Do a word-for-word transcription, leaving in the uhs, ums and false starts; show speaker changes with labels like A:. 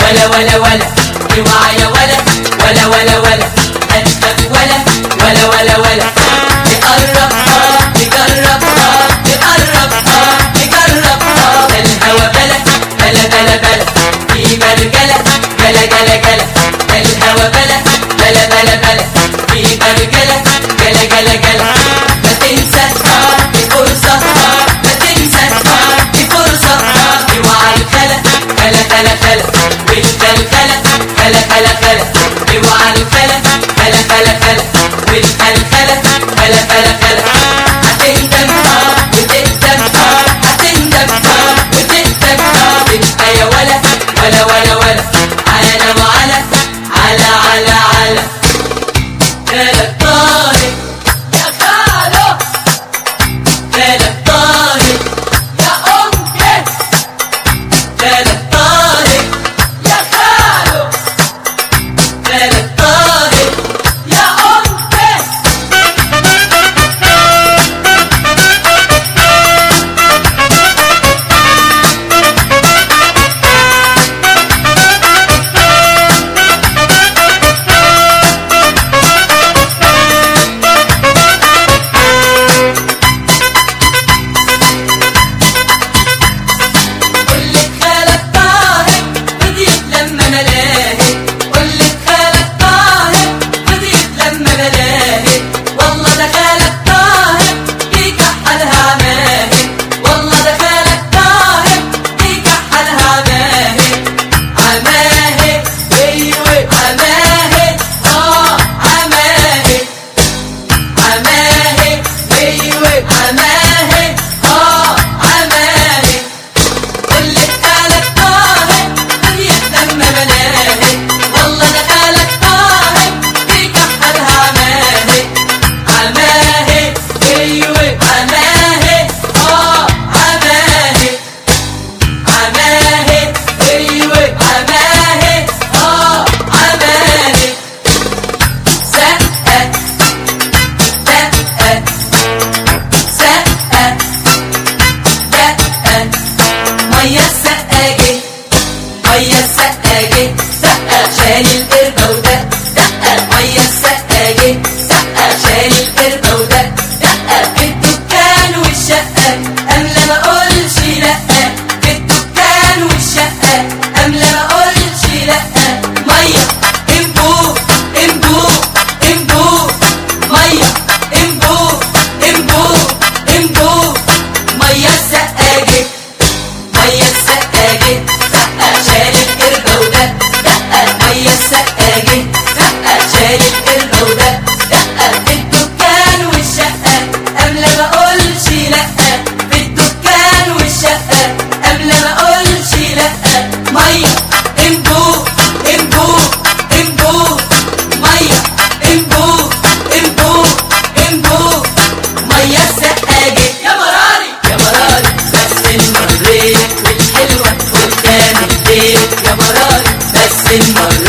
A: ولا ولا ولا اوعى يا ولا ولا ولا ولا هتخاف ولا ولا ولا ولا نقرب اه نجرب اه نقرب اه نجرب اه ده الهوا بلا بلا بلا بلا في مرجلة جلا جلا جلا ده الهوا بلا بلا بلا بلا في مرجلة جلا جلا جلا ما تنسى اه دي فرصة اه ما تنسى اه دي فرصة اه اوعى الخلا خلا خلا خلا والخلخلة خلا خلا خلا اوعى الخلا خلا خلا خلا والخلخلة خلا خلا خلا هتندم اه وتندم اه هتندم اه وتندم اه تبقى يا ولا ولا ولا ولا على وعلى على على على خالك طارق يا خالو خالك طارق يا أمك خالك طارق يا خالو خالك طارق يا أمك قولك خالك طارق فضيت لما ملاهي قولك خالك طارق فضيت لما ملاهي والله ده خالك طارق بيكحلها عماهي والله ده خالك طارق بيكحلها عماهي عماهي ايوه عماهي اه عماهي عماهي ايوه عماهي اه عماهي قولك خالك طارق فضيت لما ملاهي والله ده خالك طارق بيكحلها عماهي عماهي ايوه عماهي اه عماهي عماهي ايوه عماهي اه عماهي سقة دقة سقة دقة مية السقاجة مية السقاجة سقة شال القربة ودق دقة مية السقاجة سقة شال القربة ودق دقة في الدكان والشقة أملى ما أقولش لأ في الدكان والشقة أملى ما أقولش لأ مية انبوب انبوب انبوب مية انبوب انبوب انبوب مية السقاجة مية السقاجة سقة شال القربة ودق دقة مية السقاجة سقة شال القربة ودق دقة في الدكان والشقة أملى ما أقولش لأ في الدكان والشقة أملى ما أقولش لأ مية انبوب انبوب انبوب مية انبوب انبوب انبوب مية السقاجة يا مراري يا مراري بس المريت والحلوة قدام البيت يا مراري بس المريت